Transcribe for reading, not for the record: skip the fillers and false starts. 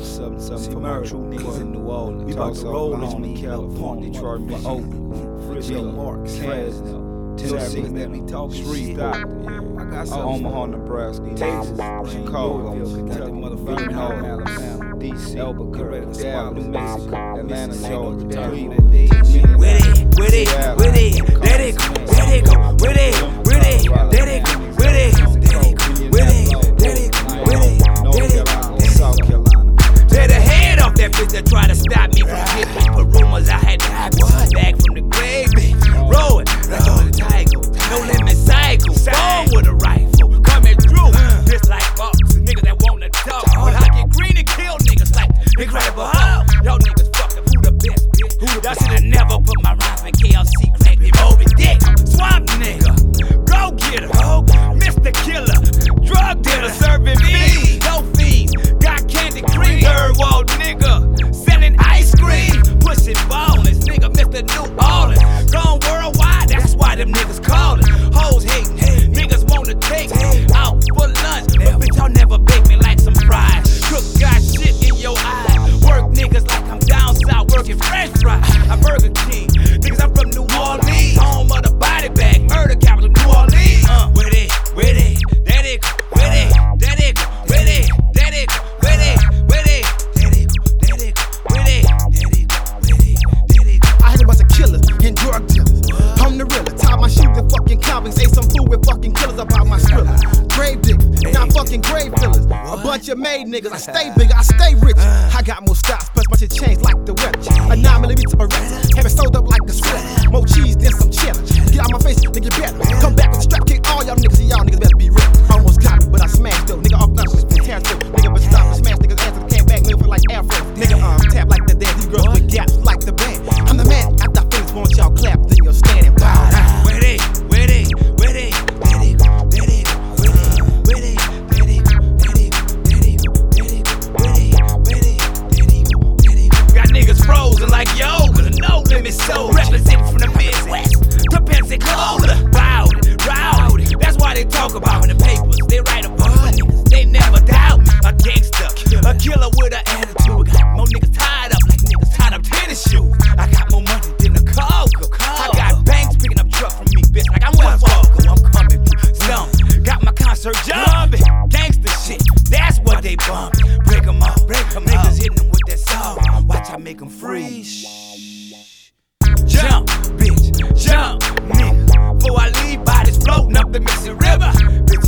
something for my true niggas in New Orleans. We about to roll on me, California, Detroit, Michigan, Frisco, Marks, Fresno, Tennessee, let me talk Stockton, I got something. Omaha, Nebraska, Texas, Chicago, Louisville, Birmingham, Alabama, DC, Albuquerque, Dallas, New Mexico, Atlanta, Georgia, Cleveland, South Carolina. Tear the head off that bitch that tried to stop me from getting put rumors I had to have back from the grave, bitch. Roll it, like on the tiger. No limit cycle. Born with a rifle. Coming through, just like boxes. Niggas that wanna talk. But I get green and kill niggas like Incredible Hulk. Y'all niggas fucking who the best, bitch? Y'all shoulda never put my rhymes in KLC, crack me Moby Dick. Swamp nigga, go get her. Mr. Killer, drug dealer, serving me. No fiends, got candy cream. Third world nigga, selling ice cream. Pushing ballers, nigga, Mr. New Orleans. Gone worldwide, that's why them niggas callin'. Hoes hatin', niggas wanna take out for lunch. But bitch, y'all never bake me like some fries. Cook got shit in your eyes. Work niggas like I'm down south working French fries. I'm Burger King, niggas I'm from New Orleans. Home of the body bag, murder capital New Orleans. With it, that it, with it, that it, with it, that it, with it, with it, that it, that it, with it, that it, with it, that it. I heard a bunch of killers and drug dealers. I'm the realer. Tie my shoes with fucking comics. Ate some food with fucking killers about my thriller. Grave diggers, not fucking grave fillers. A bunch of made niggas. I stay bigger, I stay rich. I got more styles, plus bunch of chains like the weather. A 9mm to my rest. Have it sold up like the sweat. More cheese than some cheddar. Get out my face, nigga, better. Come back with the strap, kick all y'all niggas, and y'all niggas better be ready. Almost got me, but I smashed though. Nigga, off nuts was fantastic. Nigga, but stop and smash niggas' ass. Came back, nigga, feel like Air Force. Nigga, tap like the dance. These girls with gaps like the band. I'm the man. After I finish, want y'all clap, then you'll stand and bow down. With it, with it, with it, that it, that it, with it, with it, that it, that it, that it, that it, with it, with it, that it, that it. Got niggas frozen like yoga, no limit soul. Representing from the Midwest to Pensacola. Rowdy, that's why they talk about in the papers. They write about niggas, they never doubt me. A gangster, a killer with an attitude. Got more niggas tied up like niggas tied up tennis shoes. I got more money than the Coca. I got banks picking up truck from me, bitch. Like I'm Wells Fargo, I'm coming through. Some got my concert jumping. Gangster shit, that's what they bumpin'. Break 'em up, niggas hitting them with that song. Watch I make 'em freeze. Jump, bitch, jump, nigga. Before I leave, bodies floating up the Mississippi River. Bitch,